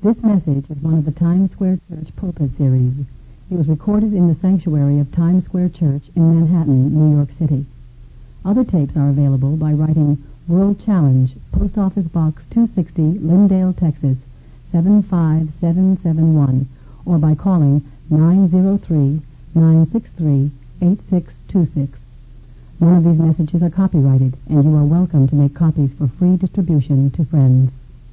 This message is one of the Times Square Church Pulpit Series. It was recorded in the sanctuary of Times Square Church in Manhattan, New York City. Other tapes are available by writing World Challenge, Post Office Box 260, Lindale, Texas, 75771, or by calling 903-963-8626. None of these messages are copyrighted, and you are welcome to make copies for free distribution to friends.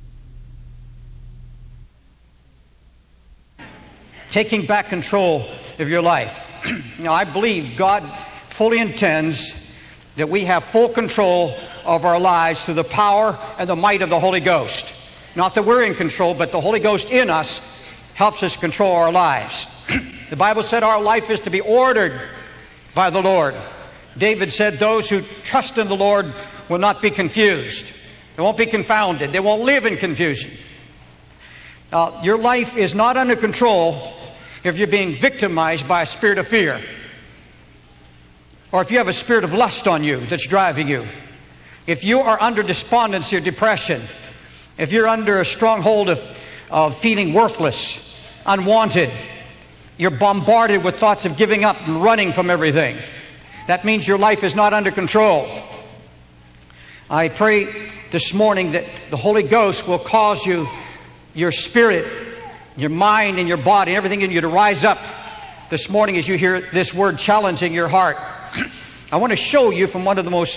Taking back control of your life. Now, I believe God fully intends that we have full control of our lives through the power and the might of the Holy Ghost. Not that we're in control, but the Holy Ghost in us helps us control our lives. The Bible said our life is to be ordered by the Lord. David said those who trust in the Lord will not be confused. They won't be confounded. They won't live in confusion. Your life is not under control if you're being victimized by a spirit of fear, or if you have a spirit of lust on you that's driving you. If you are under despondency or depression, if you're under a stronghold of feeling worthless, unwanted, you're bombarded with thoughts of giving up and running from everything, that means your life is not under control. I pray this morning that the Holy Ghost will cause you, your spirit, your mind and your body, everything in you to rise up this morning as you hear this word challenging your heart. I want to show you how one of the most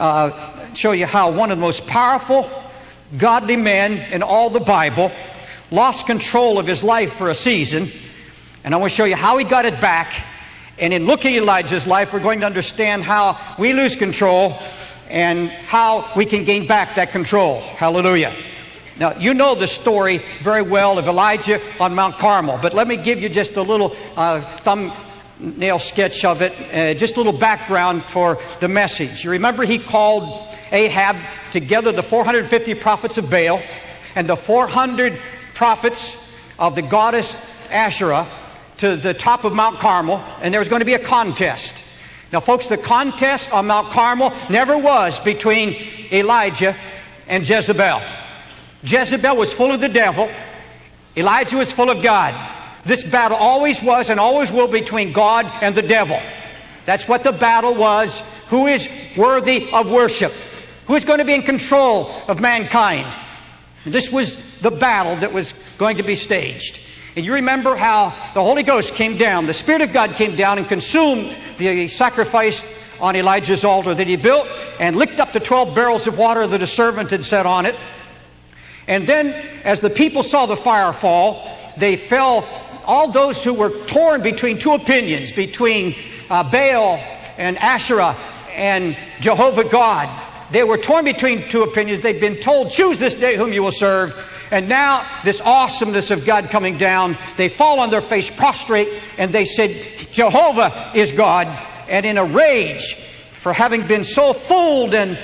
powerful, godly men in all the Bible lost control of his life for a season, and I want to show you how he got it back. And in looking at Elijah's life, we're going to understand how we lose control and how we can gain back that control. Hallelujah. Now, you know the story very well of Elijah on Mount Carmel, but let me give you just a little thumbnail sketch of it, just a little background for the message. You remember he called Ahab together the 450 prophets of Baal and the 400 prophets of the goddess Asherah to the top of Mount Carmel, and there was going to be a contest. Now, folks, the contest on Mount Carmel never was between Elijah and Jezebel. Jezebel was full of the devil. Elijah was full of God. This battle always was and always will be between God and the devil. That's what the battle was. Who is worthy of worship? Who is going to be in control of mankind? And this was the battle that was going to be staged. And you remember how the Holy Ghost came down. The Spirit of God came down and consumed the sacrifice on Elijah's altar that he built and licked up the 12 barrels of water that a servant had set on it. And then, as the people saw the fire fall, they fell, all those who were torn between two opinions, between Baal and Asherah and Jehovah God. They were torn between two opinions. They'd been told, choose this day whom you will serve. And now, this awesomeness of God coming down, they fall on their face prostrate, and they said, Jehovah is God. And in a rage for having been so fooled and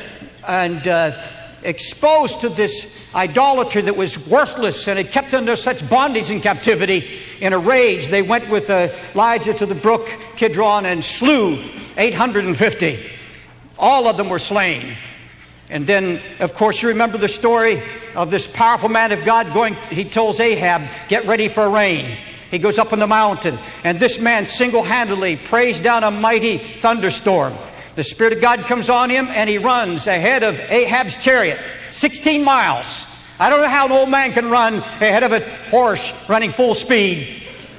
exposed to this idolatry that was worthless and had kept them under such bondage and captivity, in a rage they went with Elijah to the brook Kidron and slew 850. All of them were slain. And then, of course, you remember the story of this powerful man of God he tells Ahab, get ready for rain. He goes up on the mountain, and this man single-handedly prays down a mighty thunderstorm. The Spirit of God comes on him, and he runs ahead of Ahab's chariot, 16 miles. I don't know how an old man can run ahead of a horse running full speed.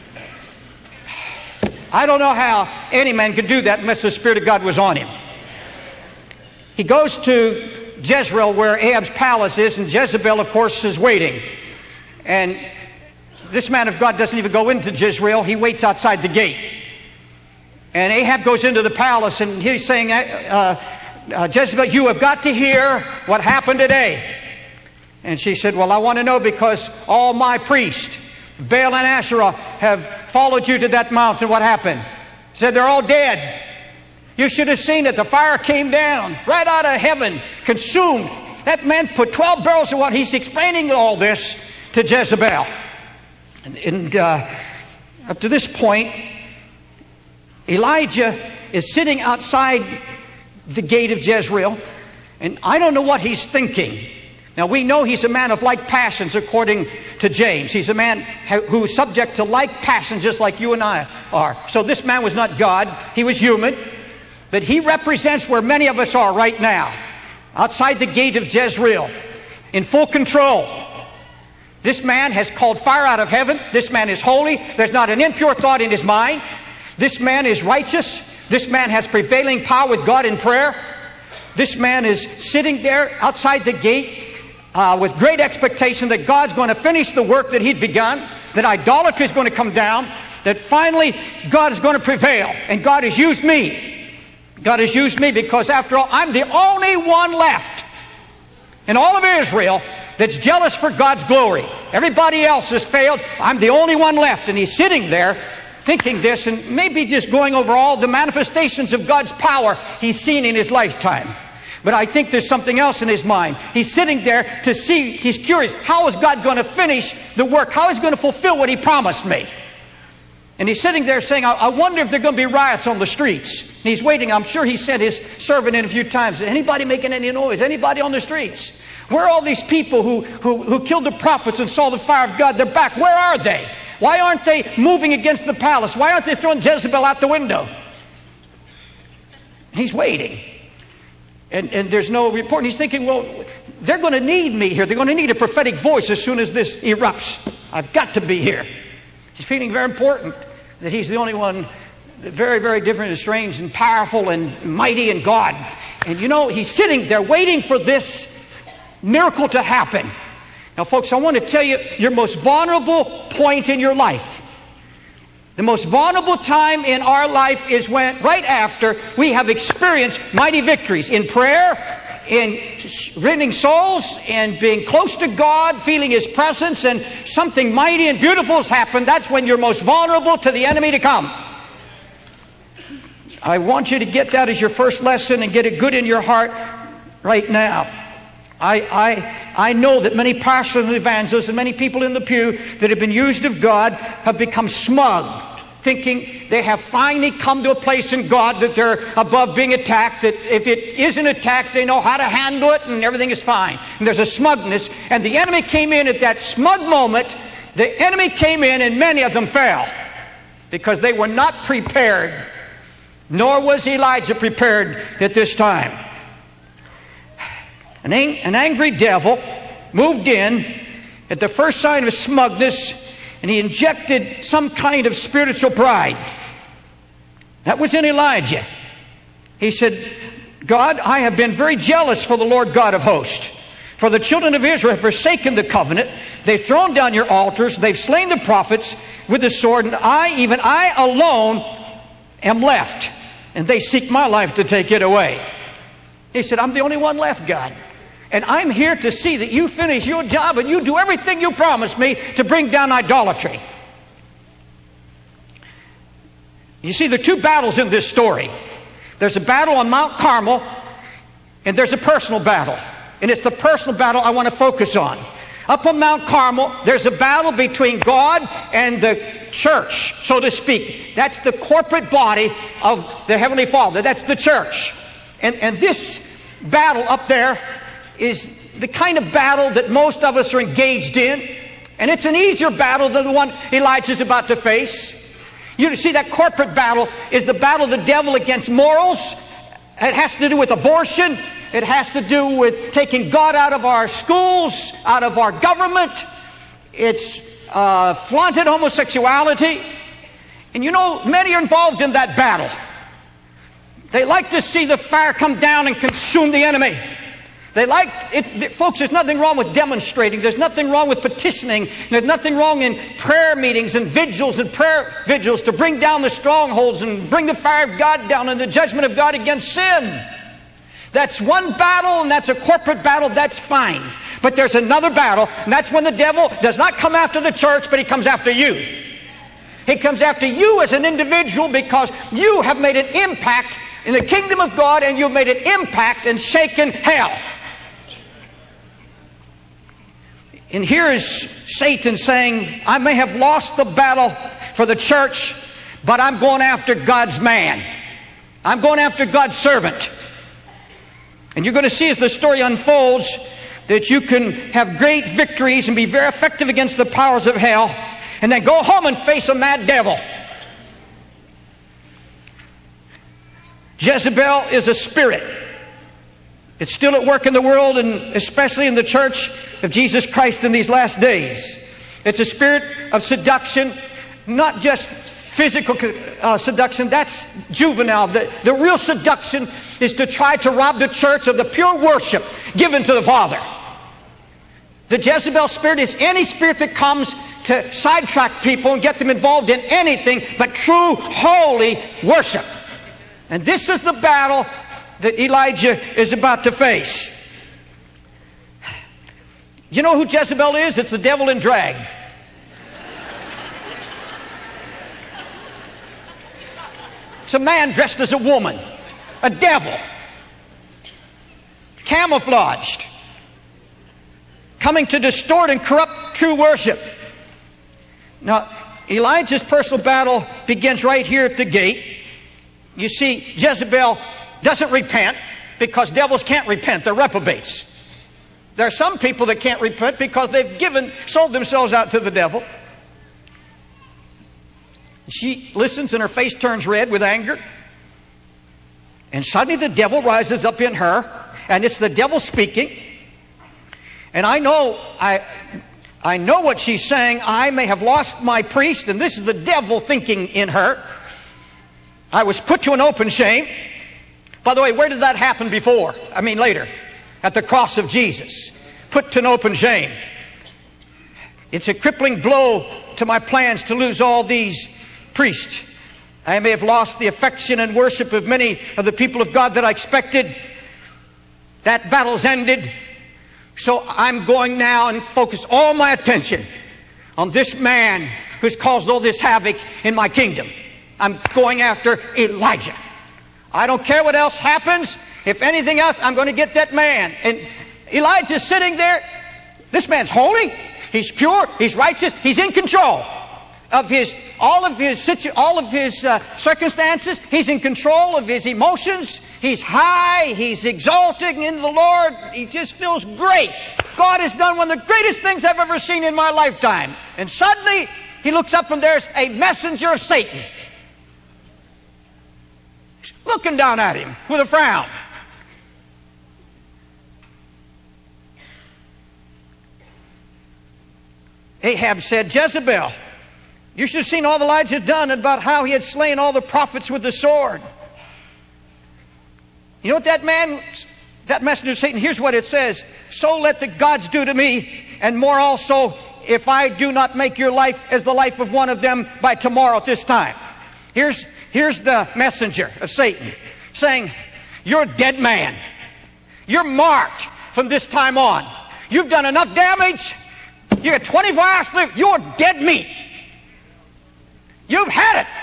I don't know how any man could do that unless the Spirit of God was on him. He goes to Jezreel, where Ahab's palace is, and Jezebel, of course, is waiting. And this man of God doesn't even go into Jezreel. He waits outside the gate. And Ahab goes into the palace, and he's saying, Jezebel, you have got to hear what happened today. And she said, well, I want to know because all my priests, Baal and Asherah, have followed you to that mountain. What happened? He said, they're all dead. You should have seen it. The fire came down right out of heaven, consumed. That man put 12 barrels of water. He's explaining all this to Jezebel. And up to this point, Elijah is sitting outside the gate of Jezreel, and I don't know what he's thinking, Now we know he's a man of like passions according to James. He's a man who's subject to like passions just like you and I are. So this man was not God. He was human. But he represents where many of us are right now. Outside the gate of Jezreel. In full control. This man has called fire out of heaven. This man is holy. There's not an impure thought in his mind. This man is righteous. This man has prevailing power with God in prayer. This man is sitting there outside the gate with great expectation that God's going to finish the work that He'd begun, that idolatry is going to come down, that finally God is going to prevail. And God has used me. God has used me because, after all, I'm the only one left in all of Israel that's jealous for God's glory. Everybody else has failed. I'm the only one left. And he's sitting there thinking this and maybe just going over all the manifestations of God's power he's seen in his lifetime. But I think there's something else in his mind. He's sitting there to see, he's curious, how is God going to finish the work? How is he going to fulfill what He promised me? And he's sitting there saying, I wonder if there are going to be riots on the streets. And he's waiting. I'm sure he sent his servant in a few times. Anybody making any noise? Anybody on the streets? Where are all these people who killed the prophets and saw the fire of God? They're back. Where are they? Why aren't they moving against the palace? Why aren't they throwing Jezebel out the window? He's waiting. And there's no report. And he's thinking, well, they're going to need me here. They're going to need a prophetic voice as soon as this erupts. I've got to be here. He's feeling very important that he's the only one very, very different and strange and powerful and mighty in God. And you know, he's sitting there waiting for this miracle to happen. Now, folks, I want to tell you your most vulnerable point in your life. The most vulnerable time in our life is when, right after we have experienced mighty victories in prayer, in winning souls, and being close to God, feeling His presence, and something mighty and beautiful has happened. That's when you're most vulnerable to the enemy to come. I want you to get that as your first lesson and get it good in your heart right now. I know that many pastors and evangelists and many people in the pew that have been used of God have become smug, thinking they have finally come to a place in God that they're above being attacked, that if it isn't attacked, they know how to handle it and everything is fine. And there's a smugness, and the enemy came in at that smug moment. The enemy came in and many of them fell because they were not prepared, nor was Elijah prepared at this time. An angry devil moved in at the first sign of smugness, and he injected some kind of spiritual pride. That was in Elijah. He said, God, I have been very jealous for the Lord God of hosts. For the children of Israel have forsaken the covenant. They've thrown down your altars. They've slain the prophets with the sword. And even I alone am left. And they seek my life to take it away. He said, I'm the only one left, God. And I'm here to see that you finish your job and you do everything you promised me to bring down idolatry. You see, there are two battles in this story. There's a battle on Mount Carmel, and there's a personal battle. And it's the personal battle I want to focus on. Up on Mount Carmel, there's a battle between God and the church, so to speak. That's the corporate body of the Heavenly Father. That's the church. And this battle up there is the kind of battle that most of us are engaged in. And it's an easier battle than the one Elijah's about to face. You see, that corporate battle is the battle of the devil against morals. It has to do with abortion. It has to do with taking God out of our schools, out of our government. It's flaunted homosexuality. And you know, many are involved in that battle. They like to see the fire come down and consume the enemy. They like it, folks, there's nothing wrong with demonstrating. There's nothing wrong with petitioning. There's nothing wrong in prayer meetings and vigils and prayer vigils to bring down the strongholds and bring the fire of God down and the judgment of God against sin. That's one battle, and that's a corporate battle. That's fine. But there's another battle, and that's when the devil does not come after the church, but he comes after you. He comes after you as an individual because you have made an impact in the kingdom of God, and you've made an impact and shaken hell. And here is Satan saying, I may have lost the battle for the church, but I'm going after God's man. I'm going after God's servant. And you're going to see as the story unfolds that you can have great victories and be very effective against the powers of hell, and then go home and face a mad devil. Jezebel is a spirit. It's still at work in the world, and especially in the church of Jesus Christ in these last days. It's a spirit of seduction, not just physical seduction. That's juvenile. The real seduction is to try to rob the church of the pure worship given to the Father. The Jezebel spirit is any spirit that comes to sidetrack people and get them involved in anything but true, holy worship. And this is the battle that Elijah is about to face. You know who Jezebel is? It's the devil in drag. It's a man dressed as a woman. A devil. Camouflaged. Coming to distort and corrupt true worship. Now, Elijah's personal battle begins right here at the gate. You see, Jezebel doesn't repent because devils can't repent. They're reprobates. There are some people that can't repent because they've sold themselves out to the devil. She listens and her face turns red with anger. And suddenly the devil rises up in her, and it's the devil speaking. And I know what she's saying. I may have lost my priest, and this is the devil thinking in her. I was put to an open shame. By the way, where did that happen before? Later. At the cross of Jesus. Put to an open shame. It's a crippling blow to my plans to lose all these priests. I may have lost the affection and worship of many of the people of God that I expected. That battle's ended. So I'm going now and focus all my attention on this man who's caused all this havoc in my kingdom. I'm going after Elijah. I don't care what else happens. If anything else, I'm going to get that man. And Elijah's sitting there. This man's holy. He's pure. He's righteous. He's in control of all of his circumstances. He's in control of his emotions. He's high. He's exalting in the Lord. He just feels great. God has done one of the greatest things I've ever seen in my lifetime. And suddenly, he looks up and there's a messenger of Satan looking down at him with a frown. Ahab said, Jezebel, you should have seen all Elijah had done about how he had slain all the prophets with the sword. You know what that messenger of Satan, here's what it says. So let the gods do to me, and more also, if I do not make your life as the life of one of them by tomorrow at this time. Here's the messenger of Satan saying, you're a dead man. You're marked from this time on. You've done enough damage. You got 24 hours to live. You're dead meat. You've had it.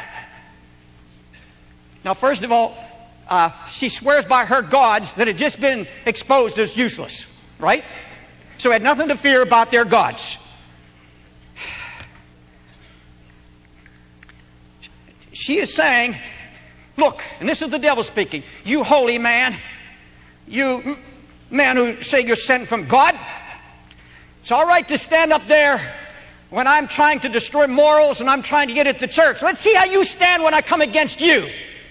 Now, first of all, she swears by her gods that had just been exposed as useless. Right? So had nothing to fear about their gods. She is saying, look, and this is the devil speaking, you holy man, you man who say you're sent from God, it's all right to stand up there when I'm trying to destroy morals and I'm trying to get at the church. Let's see how you stand when I come against you.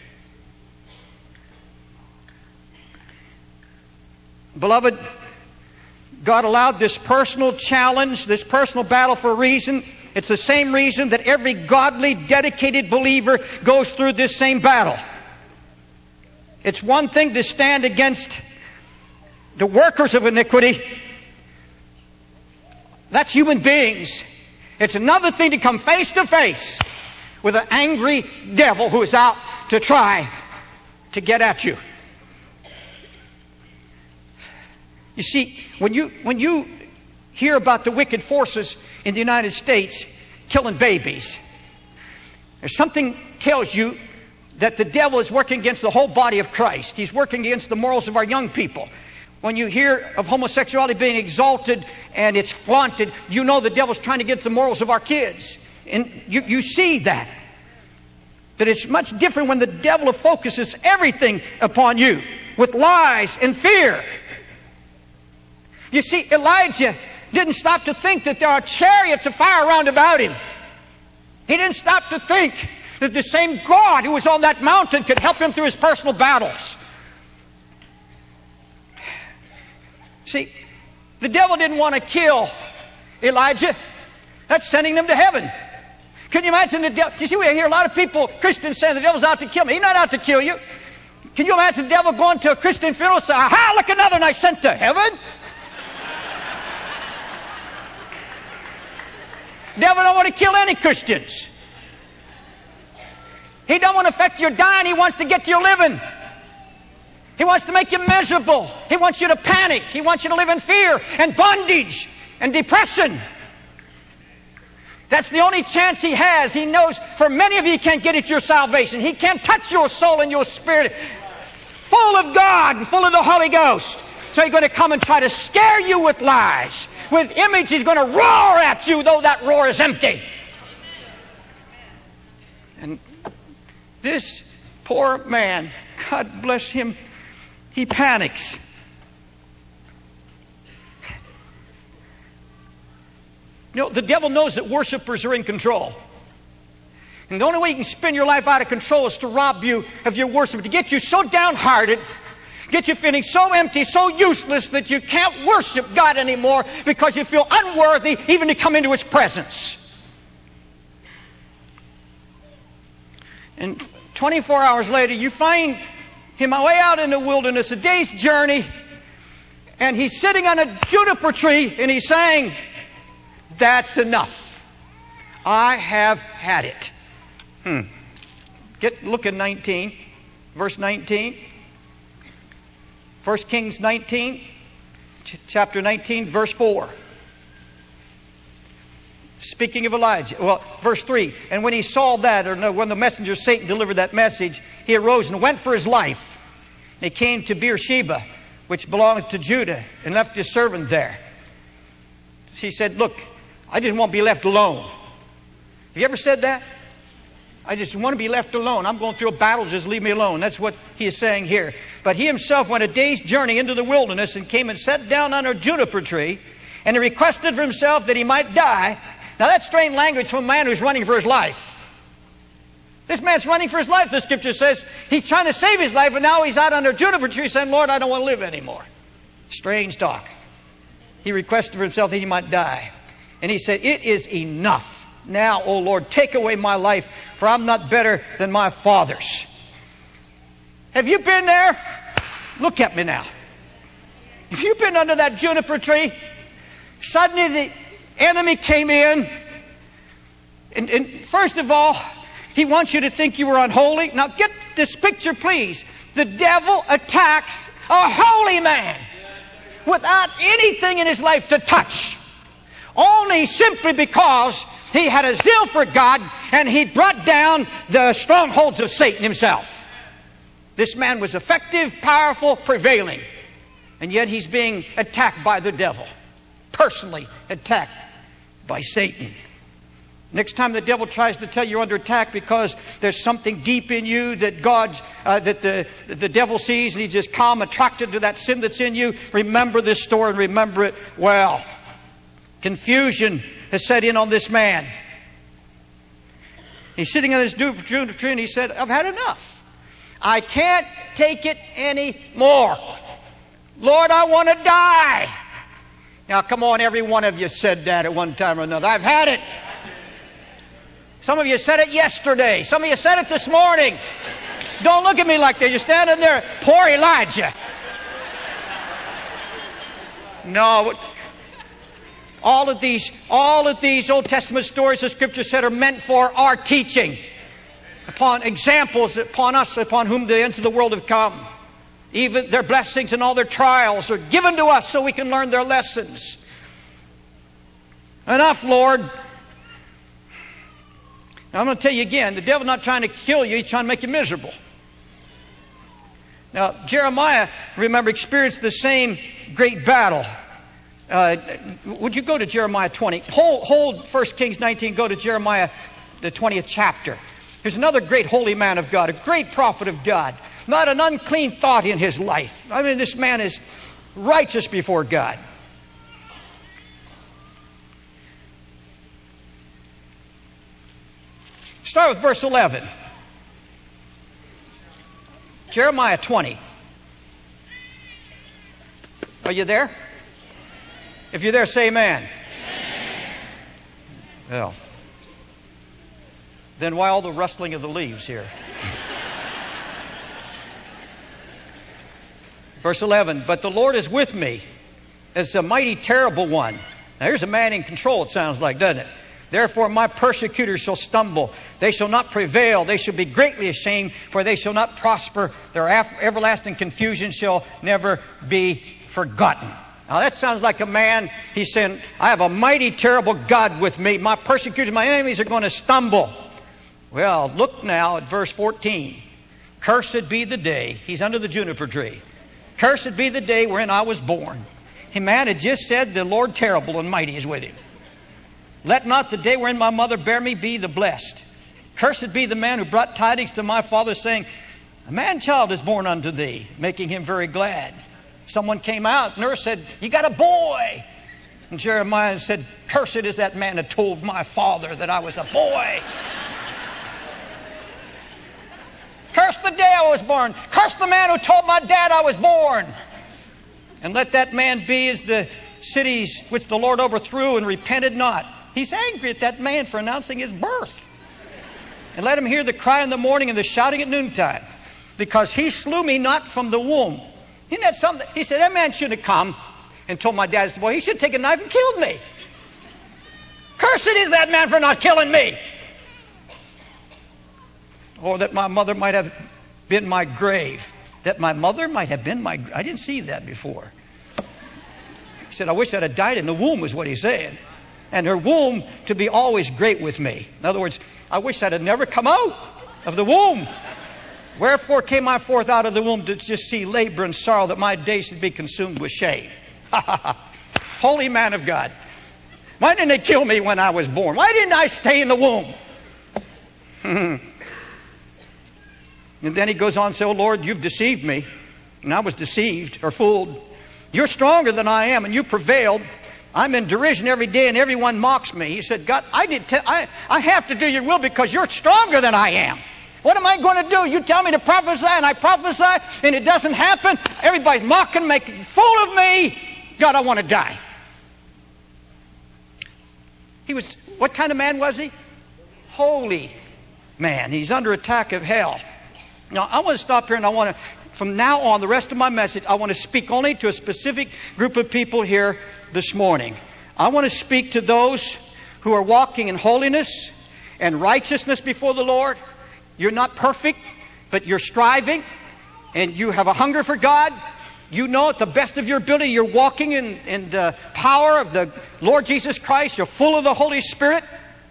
Beloved, God allowed this personal challenge, this personal battle for a reason. It's the same reason that every godly, dedicated believer goes through this same battle. It's one thing to stand against the workers of iniquity. That's human beings. It's another thing to come face to face with an angry devil who is out to try to get at you. You see, when you hear about the wicked forces in the United States killing babies, there's something tells you that the devil is working against the whole body of Christ. He's working against the morals of our young people. When you hear of homosexuality being exalted and it's flaunted, you know the devil's trying to get the morals of our kids. And you see that it's much different when the devil focuses everything upon you with lies and fear. You see, Elijah didn't stop to think that there are chariots of fire round about him. He didn't stop to think that the same God who was on that mountain could help him through his personal battles. See, the devil didn't want to kill Elijah. That's sending them to heaven. Can you imagine the devil? You see, we hear a lot of people, Christians, saying the devil's out to kill me. He's not out to kill you. Can you imagine the devil going to a Christian funeral and saying, aha, look, another one I sent to heaven? The devil don't want to kill any Christians. He don't want to affect your dying. He wants to get you living. He wants to make you miserable. He wants you to panic. He wants you to live in fear and bondage and depression. That's the only chance he has. He knows for many of you he can't get at your salvation. He can't touch your soul and your spirit full of God and full of the Holy Ghost. So he's going to come and try to scare you with lies. With image, he's going to roar at you, though that roar is empty. And this poor man, God bless him, he panics. You know, the devil knows that worshipers are in control. And the only way you can spin your life out of control is to rob you of your worship, to get you so downhearted, get you feeling so empty, so useless that you can't worship God anymore because you feel unworthy even to come into His presence. And 24 hours later, you find him way out in the wilderness, a day's journey, and he's sitting on a juniper tree and he's saying, that's enough. I have had it. Look at 19, verse 19. 1 Kings 19, chapter 19, verse 4. Speaking of Elijah. Well, verse 3. And when he saw that, or no, when the messenger Satan delivered that message, he arose and went for his life. And he came to Beersheba, which belongs to Judah, and left his servant there. He said, look, I just want to be left alone. Have you ever said that? I just want to be left alone. I'm going through a battle, just leave me alone. That's what he is saying here. But he himself went a day's journey into the wilderness and came and sat down under a juniper tree, and he requested for himself that he might die. Now that's strange language from a man who's running for his life. This man's running for his life, the Scripture says. He's trying to save his life, and now he's out under a juniper tree saying, Lord, I don't want to live anymore. Strange talk. He requested for himself that he might die. And he said, it is enough. Now, O Lord, take away my life, for I'm not better than my fathers. Have you been there? Look at me now. Have you been under that juniper tree? Suddenly the enemy came in. And first of all, he wants you to think you were unholy. Now get this picture, please. The devil attacks a holy man without anything in his life to touch. Only simply because he had a zeal for God and he brought down the strongholds of Satan himself. This man was effective, powerful, prevailing. And yet he's being attacked by the devil. Personally attacked by Satan. Next time the devil tries to tell you you're under attack because there's something deep in you that the devil sees and he's just calm, attracted to that sin that's in you, remember this story and remember it well. Confusion has set in on this man. He's sitting on his juniper tree and he said, I've had enough. I can't take it anymore. Lord, I want to die. Now, come on, every one of you said that at one time or another. I've had it. Some of you said it yesterday. Some of you said it this morning. Don't look at me like that. You're standing there, poor Elijah. No. All of these Old Testament stories the Scripture said are meant for our teaching. Upon examples upon us, upon whom the ends of the world have come. Even their blessings and all their trials are given to us so we can learn their lessons. Enough, Lord. Now I'm going to tell you again, the devil's not trying to kill you, he's trying to make you miserable. Now, Jeremiah, remember, experienced the same great battle. Would you go to Jeremiah 20? Hold 1 Kings 19, go to Jeremiah, the 20th chapter. Here's another great holy man of God, a great prophet of God. Not an unclean thought in his life. I mean, this man is righteous before God. Start with verse 11. Jeremiah 20. Are you there? If you're there, say amen. Well, then why all the rustling of the leaves here? Verse 11, but the Lord is with me as a mighty terrible one. Now here's a man in control, it sounds like, doesn't it? Therefore my persecutors shall stumble. They shall not prevail. They shall be greatly ashamed, for they shall not prosper. Their everlasting confusion shall never be forgotten. Now that sounds like a man, he's saying, I have a mighty terrible God with me. My persecutors, my enemies are going to stumble. Well, look now at verse 14. Cursed be the day. He's under the juniper tree. Cursed be the day wherein I was born. Hey, man had just said the Lord terrible and mighty is with him. Let not the day wherein my mother bare me be the blessed. Cursed be the man who brought tidings to my father, saying, a man-child is born unto thee, making him very glad. Someone came out, nurse said, you got a boy. And Jeremiah said, cursed is that man that told my father that I was a boy. Curse the day I was born. Curse the man who told my dad I was born. And let that man be as the cities which the Lord overthrew and repented not. He's angry at that man for announcing his birth. And let him hear the cry in the morning and the shouting at noontime. Because he slew me not from the womb. Isn't that something? He said, that man shouldn't have come and told my dad, well, he should have taken a knife and killed me. Cursed is that man for not killing me. Or that my mother might have been my grave. That my mother might have been my... I didn't see that before. He said, I wish I'd have died in the womb, is what he's saying. And her womb to be always great with me. In other words, I wish I'd have never come out of the womb. Wherefore came I forth out of the womb to just see labor and sorrow, that my days should be consumed with shame. Holy man of God. Why didn't they kill me when I was born? Why didn't I stay in the womb? And then he goes on and says, oh Lord, you've deceived me. And I was deceived or fooled. You're stronger than I am and you prevailed. I'm in derision every day and everyone mocks me. He said, God, I have to do your will because you're stronger than I am. What am I going to do? You tell me to prophesy and I prophesy and it doesn't happen. Everybody's mocking, making a fool of me. God, I want to die. What kind of man was he? Holy man. He's under attack of hell. Now, I want to stop here and from now on, the rest of my message, I want to speak only to a specific group of people here this morning. I want to speak to those who are walking in holiness and righteousness before the Lord. You're not perfect, but you're striving and you have a hunger for God. You know at the best of your ability you're walking in the power of the Lord Jesus Christ. You're full of the Holy Spirit.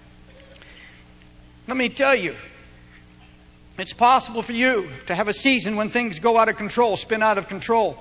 Let me tell you, it's possible for you to have a season when things go out of control, spin out of control.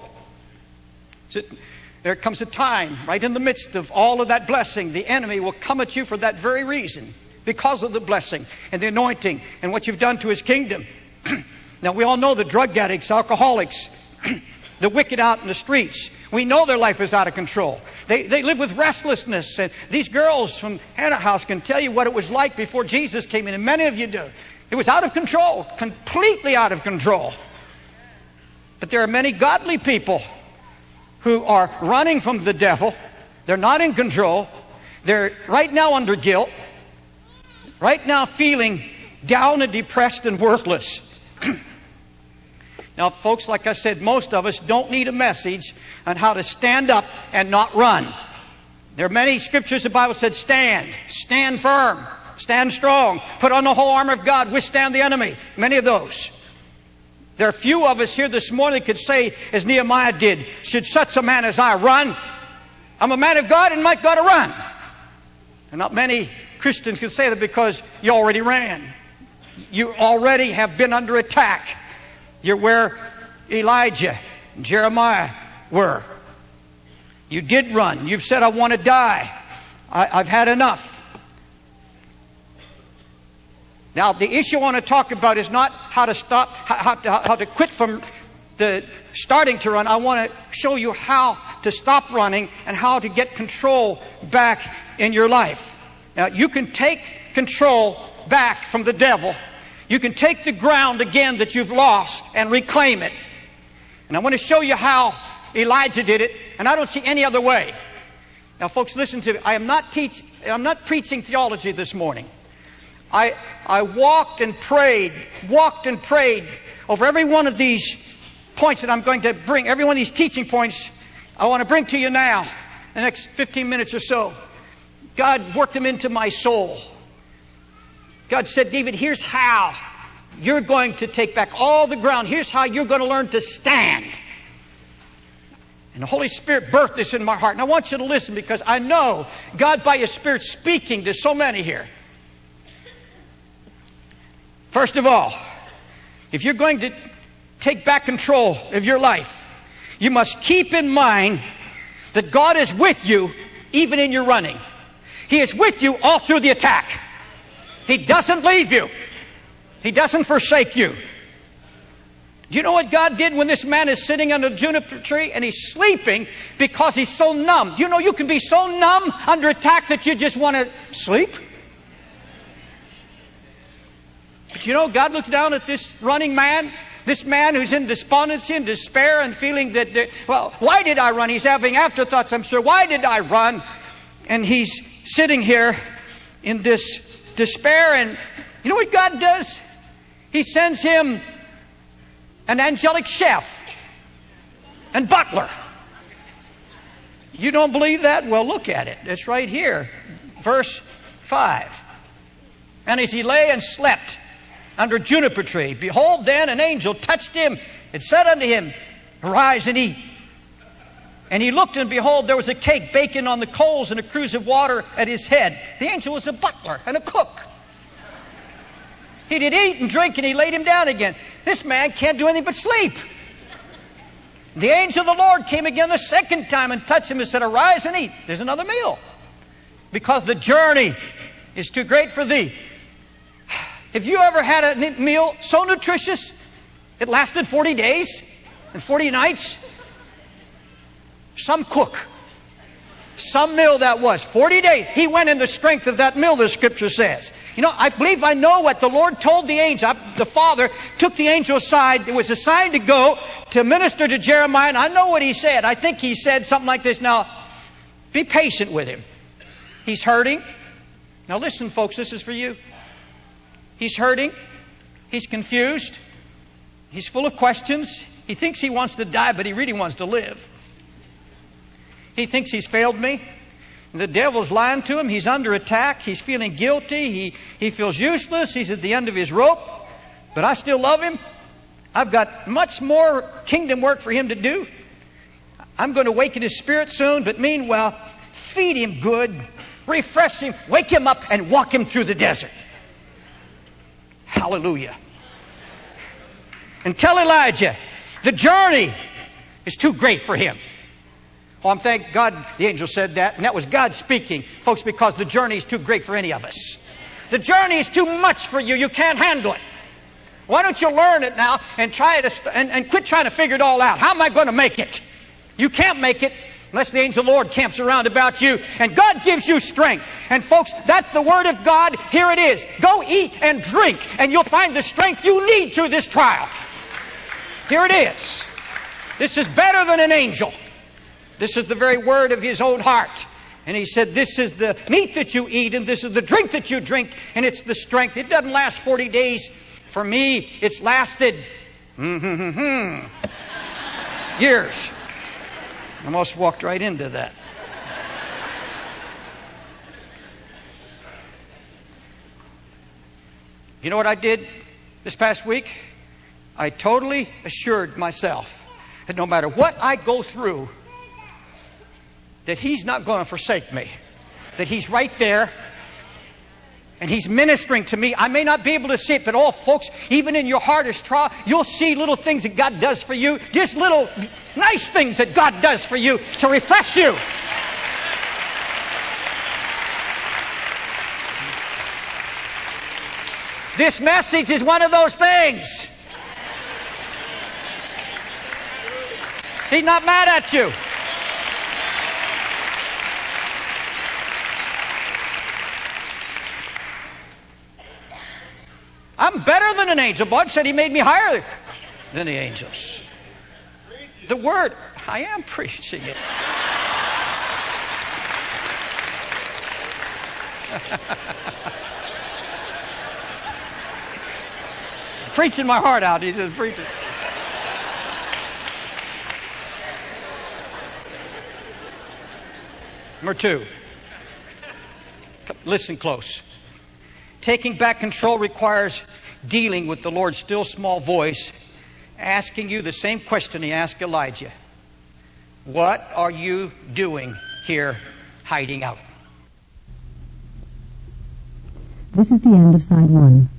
There comes a time, right in the midst of all of that blessing, the enemy will come at you for that very reason, because of the blessing and the anointing and what you've done to his kingdom. Now, we all know the drug addicts, alcoholics, the wicked out in the streets. We know their life is out of control. They live with restlessness. And these girls from Hannah House can tell you what it was like before Jesus came in, and many of you do. It was out of control, completely out of control. But there are many godly people who are running from the devil. They're not in control. They're right now under guilt. Right now feeling down and depressed and worthless. Now, folks, like I said, most of us don't need a message on how to stand up and not run. There are many scriptures the Bible said, stand firm. Stand strong. Put on the whole armor of God. Withstand the enemy. Many of those. There are few of us here this morning that could say, as Nehemiah did, should such a man as I run? I'm a man of God and I've got to run. And not many Christians can say that because you already ran. You already have been under attack. You're where Elijah and Jeremiah were. You did run. You've said, I want to die. I've had enough. Now, the issue I want to talk about is not how to stop, how to quit from the starting to run. I want to show you how to stop running and how to get control back in your life. Now, you can take control back from the devil. You can take the ground again that you've lost and reclaim it. And I want to show you how Elijah did it, and I don't see any other way. Now, folks, listen to me. I'm not preaching theology this morning. I walked and prayed over every one of these points that I'm going to bring, every one of these teaching points I want to bring to you now, the next 15 minutes or so. God worked them into my soul. God said, David, here's how you're going to take back all the ground. Here's how you're going to learn to stand. And the Holy Spirit birthed this in my heart. And I want you to listen, because I know God by His Spirit speaking to so many here. First of all, if you're going to take back control of your life, you must keep in mind that God is with you even in your running. He is with you all through the attack. He doesn't leave you. He doesn't forsake you. Do you know what God did when this man is sitting under the juniper tree and he's sleeping because he's so numb? You know, you can be so numb under attack that you just want to sleep. But you know, God looks down at this running man, this man who's in despondency and despair and feeling that, well, why did I run? He's having afterthoughts, I'm sure. Why did I run? And he's sitting here in this despair, and you know what God does? He sends him an angelic chef and butler. You don't believe that? Well, look at it. It's right here. Verse 5. And as he lay and slept under a juniper tree, behold, then an angel touched him and said unto him, arise and eat. And he looked, and behold, there was a cake baking on the coals and a cruse of water at his head. The angel was a butler and a cook. He did eat and drink, and he laid him down again. This man can't do anything but sleep. The angel of the Lord came again the second time and touched him and said, arise and eat. There's another meal. Because the journey is too great for thee. Have you ever had a meal so nutritious it lasted 40 days and 40 nights? Some cook. Some meal that was. 40 days. He went in the strength of that meal, the Scripture says. You know, I believe I know what the Lord told the angel. The Father took the angel aside. It was assigned to go to minister to Jeremiah. And I know what he said. I think he said something like this. Now, be patient with him. He's hurting. Now listen, folks, this is for you. He's hurting. He's confused. He's full of questions. He thinks he wants to die, but he really wants to live. He thinks he's failed me. The devil's lying to him. He's under attack. He's feeling guilty. He feels useless. He's at the end of his rope. But I still love him. I've got much more kingdom work for him to do. I'm going to waken his spirit soon. But meanwhile, feed him good. Refresh him. Wake him up and walk him through the desert. Hallelujah. And tell Elijah, the journey is too great for him. Oh, I'm thank God the angel said that, and that was God speaking, folks, because the journey is too great for any of us. The journey is too much for you. You can't handle it. Why don't you learn it now and try it and quit trying to figure it all out? How am I going to make it? You can't make it unless the angel of the Lord camps around about you, and God gives you strength. And folks, that's the Word of God. Here it is. Go eat and drink, and you'll find the strength you need through this trial. Here it is. This is better than an angel. This is the very word of His own heart. And He said, this is the meat that you eat, and this is the drink that you drink, and it's the strength. It doesn't last 40 days. For me, it's lasted years. I almost walked right into that. You know what I did this past week? I totally assured myself that no matter what I go through, that He's not going to forsake me. That He's right there. And He's ministering to me. I may not be able to see it, but oh, folks, even in your hardest trial, you'll see little things that God does for you. Just little nice things that God does for you to refresh you. This message is one of those things. He's not mad at you. I'm better than an angel. God said He made me higher than the angels. The Word, I am preaching it. Preaching my heart out. He says, preaching. Number 2. Listen close. Taking back control requires dealing with the Lord's still small voice, asking you the same question He asked Elijah. What are you doing here hiding out? This is the end of side 1.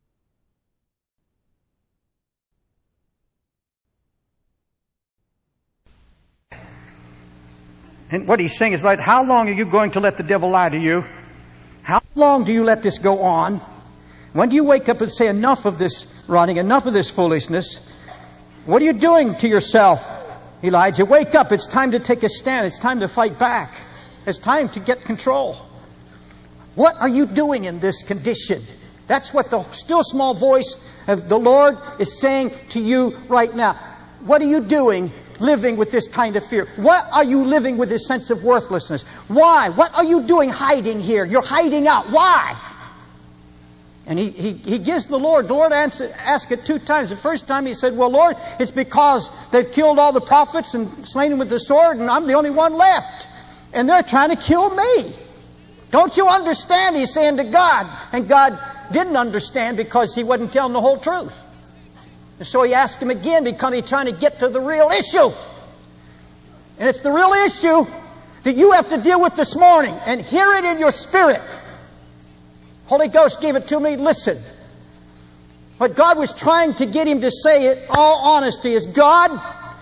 And what he's saying is, like, how long are you going to let the devil lie to you? How long do you let this go on? When do you wake up and say, enough of this running, enough of this foolishness? What are you doing to yourself, Elijah? Wake up. It's time to take a stand. It's time to fight back. It's time to get control. What are you doing in this condition? That's what the still small voice of the Lord is saying to you right now. What are you doing living with this kind of fear? What are you living with this sense of worthlessness? Why? What are you doing hiding here? You're hiding out. Why? And he gives the Lord asked it 2 times. The first time he said, well, Lord, it's because they've killed all the prophets and slain them with the sword, and I'm the only one left. And they're trying to kill me. Don't you understand? He's saying to God. And God didn't understand because He wasn't telling the whole truth. And so He asked Him again because He's trying to get to the real issue. And it's the real issue that you have to deal with this morning and hear it in your spirit. Holy Ghost gave it to me. Listen. What God was trying to get him to say, in all honesty, is, God,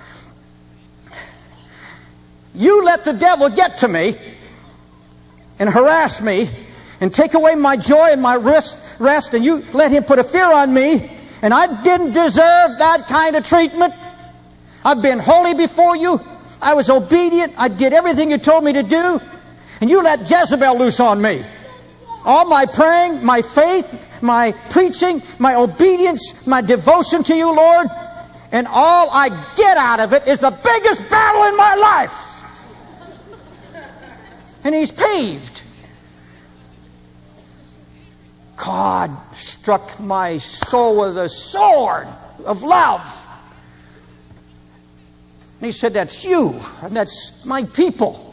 you let the devil get to me and harass me and take away my joy and my rest, and you let him put a fear on me, and I didn't deserve that kind of treatment. I've been holy before you. I was obedient. I did everything you told me to do. And you let Jezebel loose on me. All my praying, my faith, my preaching, my obedience, my devotion to you, Lord, and all I get out of it is the biggest battle in my life. And he's peeved. God struck my soul with a sword of love. And He said, that's you, and that's my people.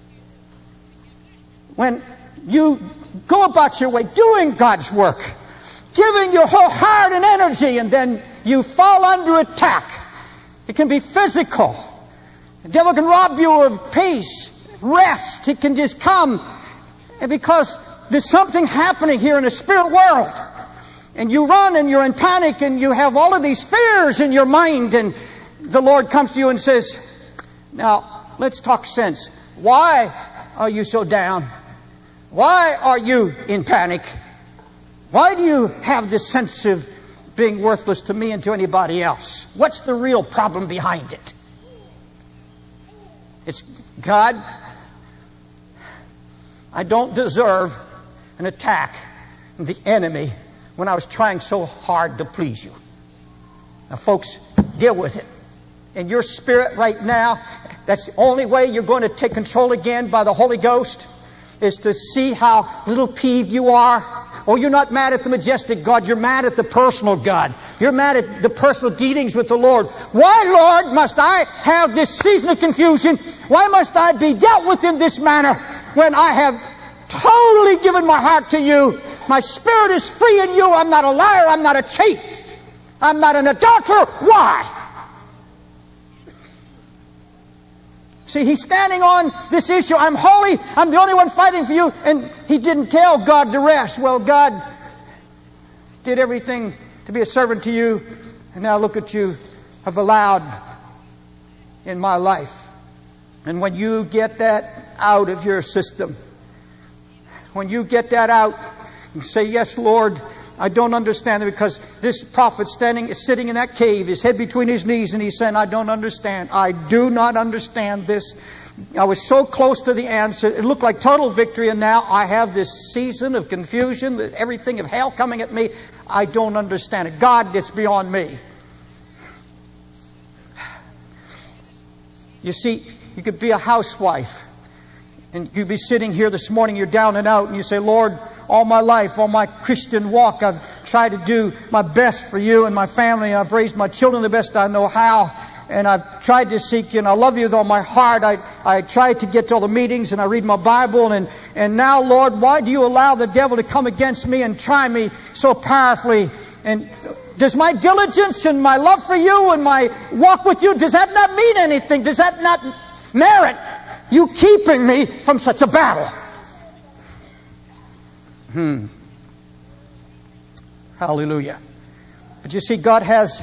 When you go about your way doing God's work, giving your whole heart and energy, and then you fall under attack. It can be physical. The devil can rob you of peace, rest. It can just come. And because there's something happening here in the spirit world, and you run and you're in panic and you have all of these fears in your mind, and the Lord comes to you and says, now, let's talk sense. Why are you so down? Why are you in panic? Why do you have this sense of being worthless to me and to anybody else? What's the real problem behind it? It's, God, I don't deserve an attack from the enemy when I was trying so hard to please you. Now, folks, deal with it. In your spirit right now, that's the only way you're going to take control again by the Holy Ghost, is to see how little peeved you are. Oh, you're not mad at the majestic God. You're mad at the personal God. You're mad at the personal dealings with the Lord. Why, Lord, must I have this season of confusion? Why must I be dealt with in this manner when I have totally given my heart to you? My spirit is free in you. I'm not a liar. I'm not a cheat. I'm not an adulterer. Why? See, he's standing on this issue. I'm holy. I'm the only one fighting for you. And he didn't tell God the rest. Well, God did everything to be a servant to you. And now look at you have allowed in my life. And when you get that out of your system, when you get that out, you say, yes, Lord, I don't understand it, because this prophet is sitting in that cave, his head between his knees, and he's saying, I don't understand. I do not understand this. I was so close to the answer. It looked like total victory, and now I have this season of confusion, everything of hell coming at me. I don't understand it. God, it's beyond me. You see, you could be a housewife, and you'd be sitting here this morning, you're down and out, and you say, Lord, all my life, all my Christian walk, I've tried to do my best for you and my family. I've raised my children the best I know how. And I've tried to seek you, and I love you with all my heart. I try to get to all the meetings, and I read my Bible. And now, Lord, why do you allow the devil to come against me and try me so powerfully? And does my diligence and my love for you and my walk with you, does that not mean anything? Does that not merit you keeping me from such a battle? Hallelujah. But you see, God has...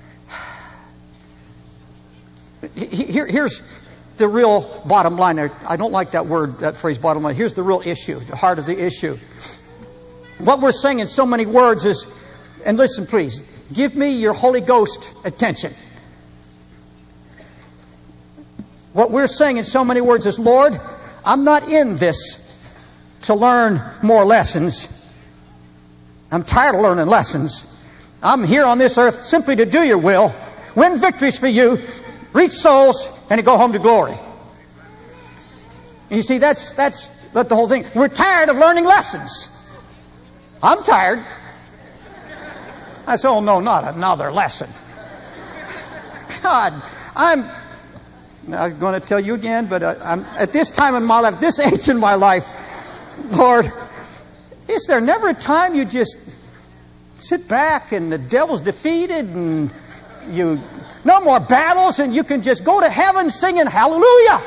Here's the real bottom line. I don't like that word, that phrase, bottom line. Here's the real issue, the heart of the issue. What we're saying in so many words is, and listen please, give me your Holy Ghost attention. What we're saying in so many words is, Lord, I'm not in this to learn more lessons. I'm tired of learning lessons. I'm here on this earth simply to do your will, win victories for you, reach souls, and to go home to glory. And you see, that's the whole thing. We're tired of learning lessons. I'm tired. I said, oh no, not another lesson. God, I'm going to tell you again, but I'm at this time in my life, this age in my life, Lord, is there never a time you just sit back and the devil's defeated and you no more battles and you can just go to heaven singing hallelujah?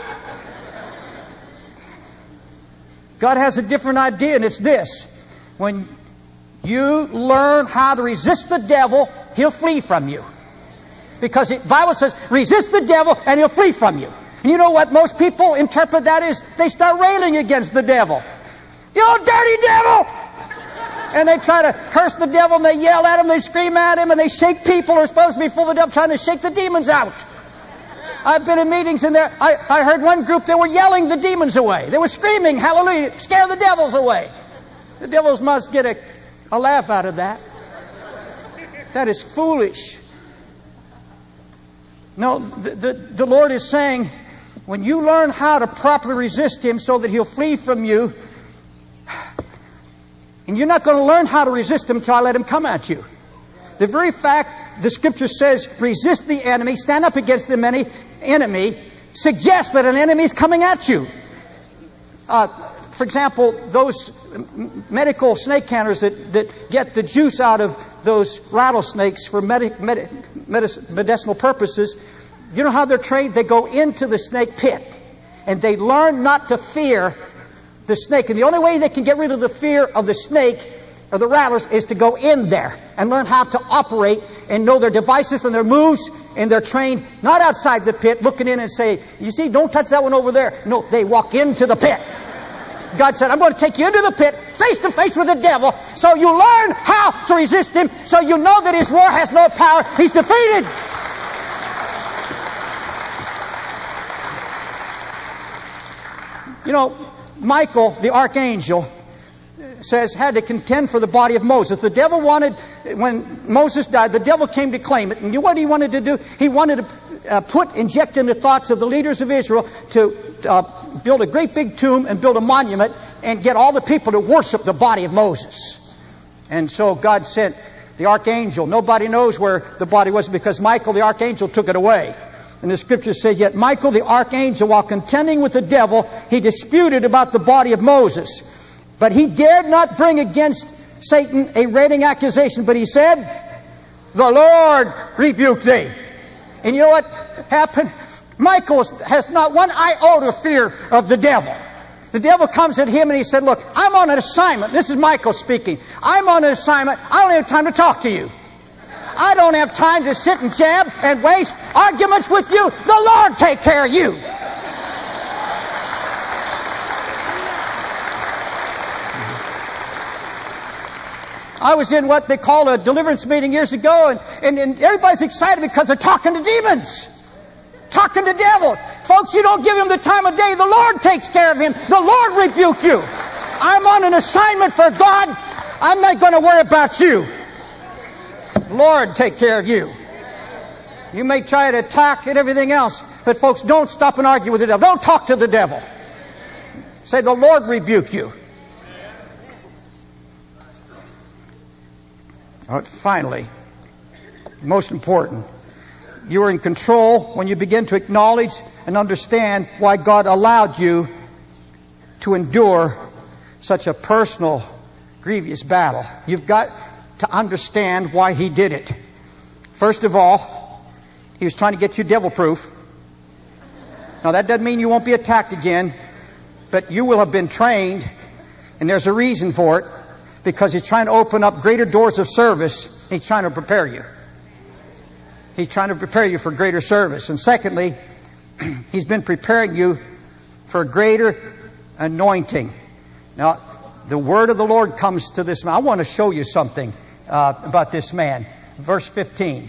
God has a different idea, and it's this. When you learn how to resist the devil, he'll flee from you. Because the Bible says, resist the devil and he'll flee from you. And you know what most people interpret that is? They start railing against the devil. You dirty devil! And they try to curse the devil, and they yell at him, they scream at him, and they shake people who are supposed to be full of the devil, trying to shake the demons out. I've been in meetings in there. I heard one group, they were yelling the demons away. They were screaming, hallelujah, scare the devils away. The devils must get a laugh out of that. That is foolish. No, the Lord is saying, when you learn how to properly resist Him so that He'll flee from you, and you're not going to learn how to resist Him until I let Him come at you. The very fact the Scripture says, resist the enemy, stand up against the enemy, suggests that an enemy is coming at you. For example, those medical snake counters that get the juice out of those rattlesnakes for medicinal purposes, you know how they're trained? They go into the snake pit, and they learn not to fear the snake. And the only way they can get rid of the fear of the snake or the rattlers is to go in there and learn how to operate and know their devices and their moves, and they're trained not outside the pit looking in and say, you see, don't touch that one over there. No, they walk into the pit. God said, I'm going to take you into the pit, face to face with the devil, so you learn how to resist him, so you know that his war has no power. He's defeated. You know, Michael, the archangel, says had to contend for the body of Moses. The devil wanted, when Moses died, the devil came to claim it. And you know what he wanted to do? He wanted to inject in the thoughts of the leaders of Israel to build a great big tomb and build a monument and get all the people to worship the body of Moses. And so God sent the archangel. Nobody knows where the body was because Michael, the archangel, took it away. And the Scriptures say, yet Michael, the archangel, while contending with the devil, he disputed about the body of Moses. But he dared not bring against Satan a railing accusation, but he said, the Lord rebuke thee. And you know what happened? Michael has not one iota of fear of the devil. The devil comes at him and he said, look, I'm on an assignment. This is Michael speaking. I'm on an assignment. I don't have time to talk to you. I don't have time to sit and jab and waste arguments with you. The Lord take care of you. I was in what they call a deliverance meeting years ago, and everybody's excited because they're talking to demons. Talking to devil. Folks, you don't give him the time of day. The Lord takes care of him. The Lord rebuke you. I'm on an assignment for God. I'm not going to worry about you. Lord, take care of you. You may try to attack and everything else, but folks, don't stop and argue with the devil. Don't talk to the devil. Say, the Lord rebuke you. Finally, most important, you are in control when you begin to acknowledge and understand why God allowed you to endure such a personal, grievous battle. You've got to understand why He did it. First of all, He was trying to get you devil-proof. Now, that doesn't mean you won't be attacked again, but you will have been trained, and there's a reason for it, because He's trying to open up greater doors of service. He's trying to prepare you. He's trying to prepare you for greater service. And secondly, He's been preparing you for a greater anointing. Now, the word of the Lord comes to this man. I want to show you something about this man. Verse 15.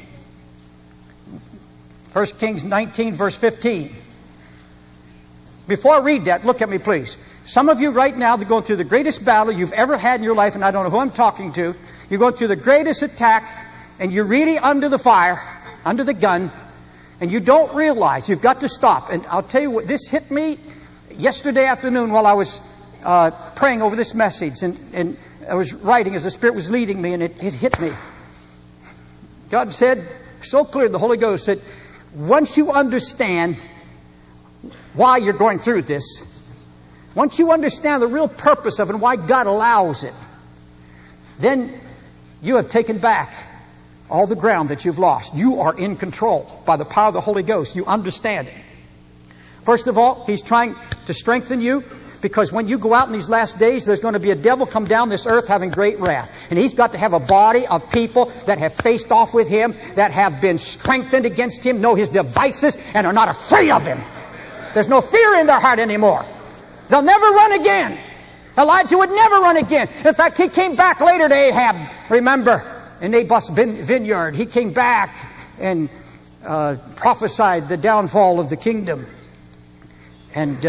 1 Kings 19, verse 15. Before I read that, look at me, please. Some of you right now, they're going through the greatest battle you've ever had in your life, and I don't know who I'm talking to. You're going through the greatest attack, and you're really under the fire, under the gun, and you don't realize you've got to stop. And I'll tell you what, this hit me yesterday afternoon while I was praying over this message, and I was writing as the Spirit was leading me, and it hit me. God said, so clear, the Holy Ghost said, once you understand why you're going through this, once you understand the real purpose of it and why God allows it, then you have taken back all the ground that you've lost. You are in control by the power of the Holy Ghost. You understand it. First of all, He's trying to strengthen you, because when you go out in these last days, there's going to be a devil come down this earth having great wrath. And he's got to have a body of people that have faced off with him, that have been strengthened against him, know his devices, and are not afraid of him. There's no fear in their heart anymore. They'll never run again. Elijah would never run again. In fact, he came back later to Ahab. Remember, in Naboth's vineyard, he came back and prophesied the downfall of the kingdom. And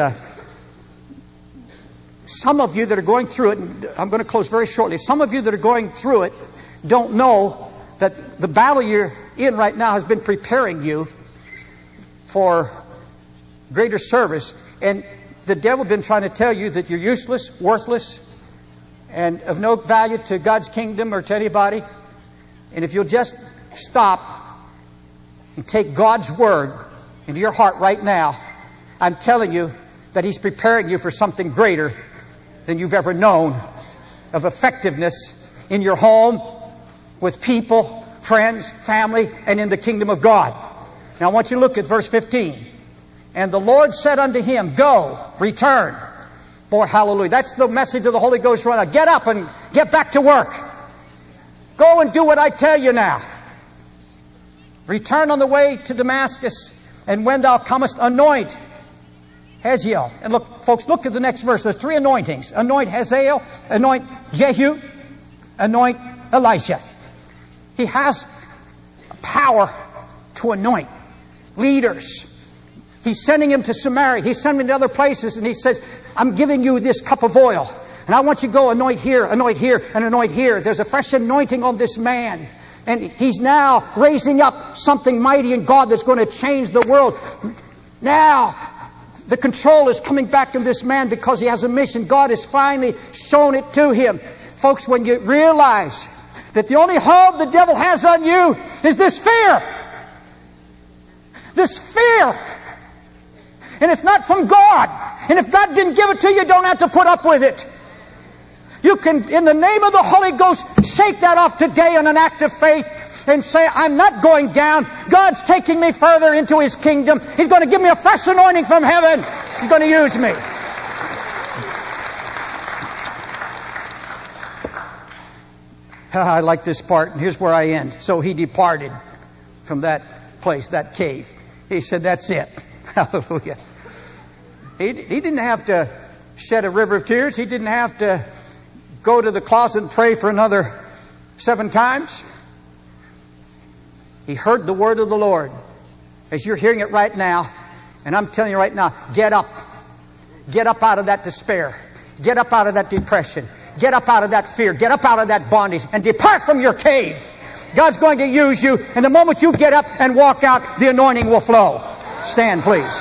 some of you that are going through it, and I'm going to close very shortly, some of you that are going through it don't know that the battle you're in right now has been preparing you for greater service. And the devil has been trying to tell you that you're useless, worthless, and of no value to God's kingdom or to anybody. And if you'll just stop and take God's word into your heart right now, I'm telling you that He's preparing you for something greater than you've ever known, of effectiveness in your home, with people, friends, family, and in the kingdom of God. Now I want you to look at verse 15. And the Lord said unto him, go, return. Boy, hallelujah. That's the message of the Holy Ghost right now. Get up and get back to work. Go and do what I tell you now. Return on the way to Damascus, and when thou comest, anoint Hazael. And look, folks, look at the next verse. There's 3 anointings. Anoint Hazael, anoint Jehu, anoint Elisha. He has power to anoint leaders. He's sending him to Samaria. He's sending him to other places, and he says, I'm giving you this cup of oil, and I want you to go anoint here, and anoint here. There's a fresh anointing on this man. And he's now raising up something mighty in God that's going to change the world. Now, the control is coming back to this man because he has a mission. God has finally shown it to him. Folks, when you realize that the only hold the devil has on you is this fear. This fear. And it's not from God. And if God didn't give it to you, you don't have to put up with it. You can, in the name of the Holy Ghost, shake that off today in an act of faith and say, I'm not going down. God's taking me further into His kingdom. He's going to give me a fresh anointing from heaven. He's going to use me. I like this part, and here's where I end. So he departed from that place, that cave. He said, that's it. Hallelujah. He didn't have to shed a river of tears. He didn't have to go to the closet and pray for another 7 times. He heard the word of the Lord. As you're hearing it right now, And I'm telling you right now, get up. Get up out of that despair. Get up out of that depression. Get up out of that fear. Get up out of that bondage and depart from your cave. God's going to use you, and the moment you get up and walk out, the anointing will flow. Stand, please.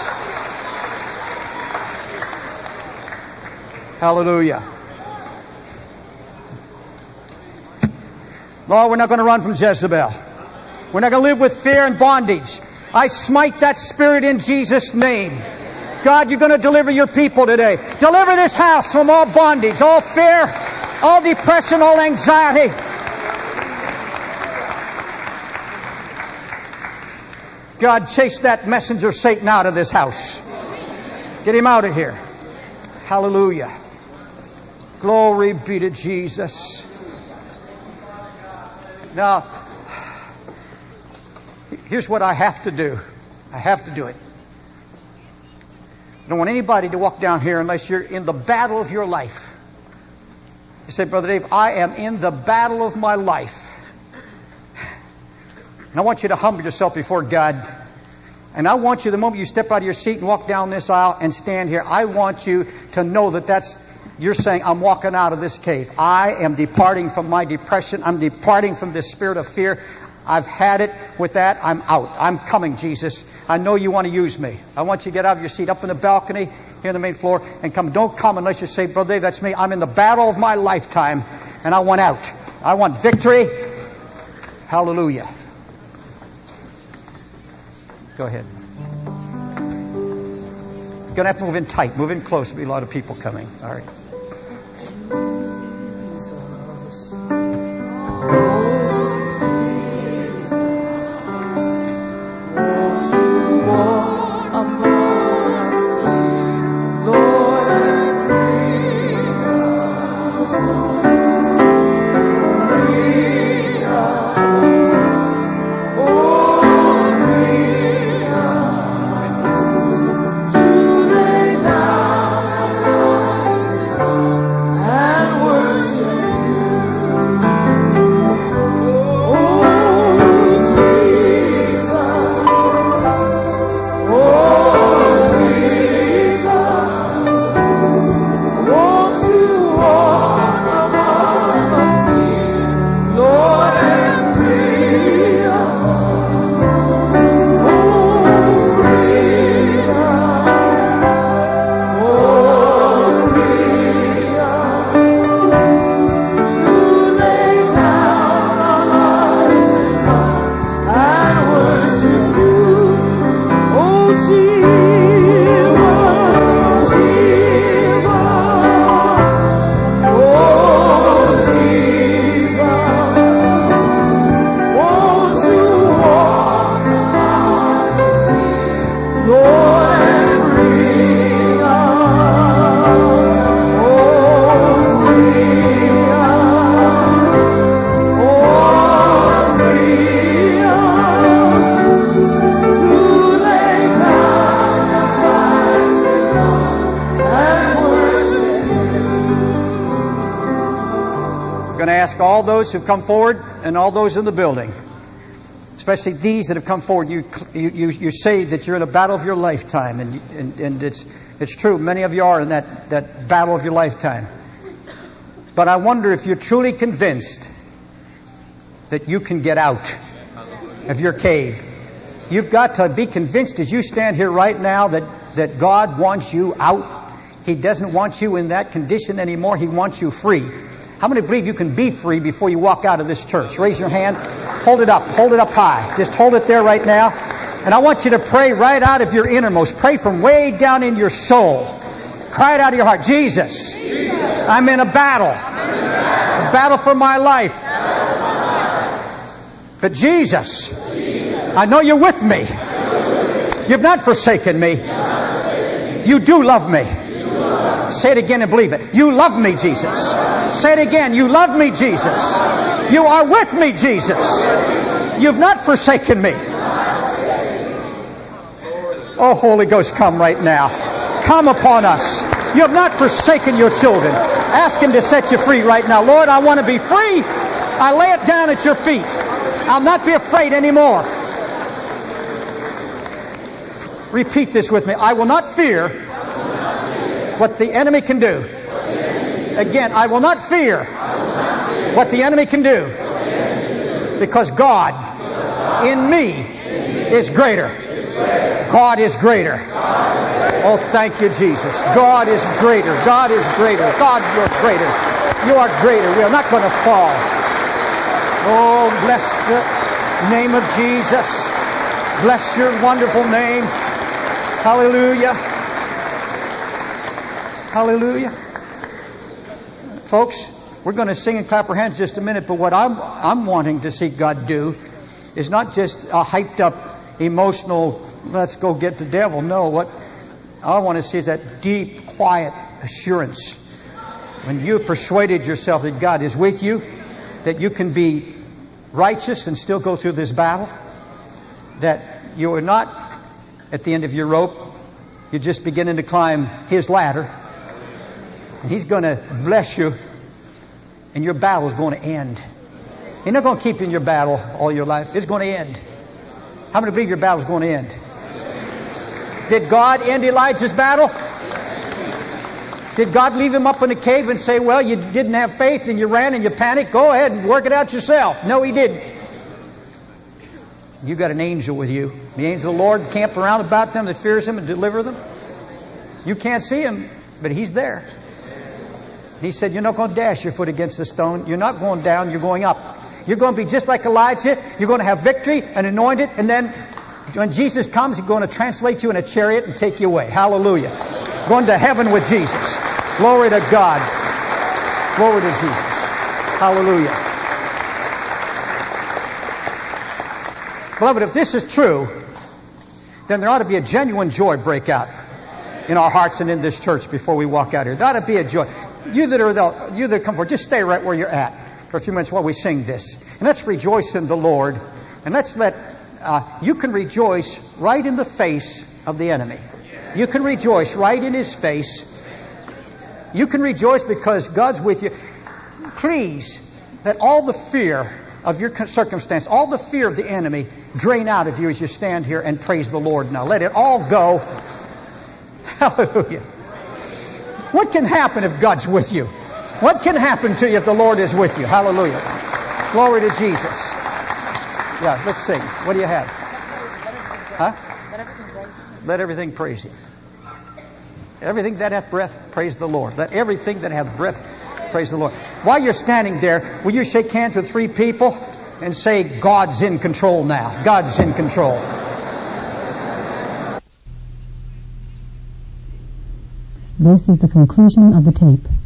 Hallelujah. Lord, we're not going to run from Jezebel. We're not going to live with fear and bondage. I smite that spirit in Jesus' name. God, you're going to deliver your people today. Deliver this house from all bondage, all fear, all depression, all anxiety. God, chase that messenger Satan out of this house. Get him out of here. Hallelujah. Glory be to Jesus. Now, here's what I have to do. I have to do it. I don't want anybody to walk down here unless you're in the battle of your life. You say, Brother Dave, I am in the battle of my life. And I want you to humble yourself before God. And I want you, the moment you step out of your seat and walk down this aisle and stand here, I want you to know that you're saying, I'm walking out of this cave. I am departing from my depression. I'm departing from this spirit of fear. I've had it with that. I'm out. I'm coming, Jesus. I know you want to use me. I want you to get out of your seat up in the balcony here on the main floor and come. Don't come unless you say, Brother Dave, that's me. I'm in the battle of my lifetime and I want out. I want victory. Hallelujah. Go ahead. You're going to have to move in tight. Move in close. There'll be a lot of people coming. All right. All those who've come forward and all those in the building, especially these that have come forward, you say that you're in a battle of your lifetime, and it's true. Many of you are in that battle of your lifetime. But I wonder if you're truly convinced that you can get out of your cave. You've got to be convinced as you stand here right now that God wants you out. He doesn't want you in that condition anymore. He wants you free. How many believe you can be free before you walk out of this church? Raise your hand. Hold it up. Hold it up high. Just hold it there right now. And I want you to pray right out of your innermost. Pray from way down in your soul. Cry it out of your heart. Jesus, I'm in a battle. A battle for my life. But Jesus, I know you're with me. You've not forsaken me. You do love me. Say it again and believe it. You love me, Jesus. Say it again. You love me, Jesus. You are with me, Jesus. You've not forsaken me. Oh, Holy Ghost, come right now. Come upon us. You have not forsaken your children. Ask Him to set you free right now. Lord, I want to be free. I lay it down at your feet. I'll not be afraid anymore. Repeat this with me. I will not fear what the enemy can do. Again, I will not fear what the enemy can do. Because God in me is greater. God is greater. Oh, thank you, Jesus. God is greater. God is greater. God, you're greater. You are greater. We are not going to fall. Oh, bless the name of Jesus. Bless your wonderful name. Hallelujah. Hallelujah. Folks, we're going to sing and clap our hands just a minute, but what I'm wanting to see God do is not just a hyped up, emotional, let's go get the devil. No, what I want to see is that deep, quiet assurance. When you persuaded yourself that God is with you, that you can be righteous and still go through this battle, that you are not at the end of your rope, you're just beginning to climb His ladder. And He's going to bless you, and your battle is going to end. He's not going to keep you in your battle all your life. It's going to end. How many believe your battle is going to end? Did God end Elijah's battle? Did God leave him up in a cave and say, well, you didn't have faith and you ran and you panicked? Go ahead and work it out yourself. No, He didn't. You got an angel with you. The angel of the Lord camp around about them that fears Him and deliver them. You can't see Him, but He's there. He said, you're not going to dash your foot against the stone. You're not going down, you're going up. You're going to be just like Elijah. You're going to have victory and anointed. And then when Jesus comes, He's going to translate you in a chariot and take you away. Hallelujah. Going to heaven with Jesus. Glory to God. Glory to Jesus. Hallelujah. Beloved, if this is true, then there ought to be a genuine joy break out in our hearts and in this church before we walk out here. There ought to be a joy. You that come forward, just stay right where you're at for a few minutes while we sing this. And let's rejoice in the Lord. And let's you can rejoice right in the face of the enemy. You can rejoice right in his face. You can rejoice because God's with you. Please, let all the fear of your circumstance, all the fear of the enemy, drain out of you as you stand here and praise the Lord now. Let it all go. Hallelujah. What can happen if God's with you? What can happen to you if the Lord is with you? Hallelujah. Glory to Jesus. Yeah, let's sing. What do you have? Huh? Let everything praise Him. Everything that hath breath, praise the Lord. Let everything that hath breath, praise the Lord. While you're standing there, will you shake hands with 3 people and say, God's in control now. God's in control. This is the conclusion of the tape.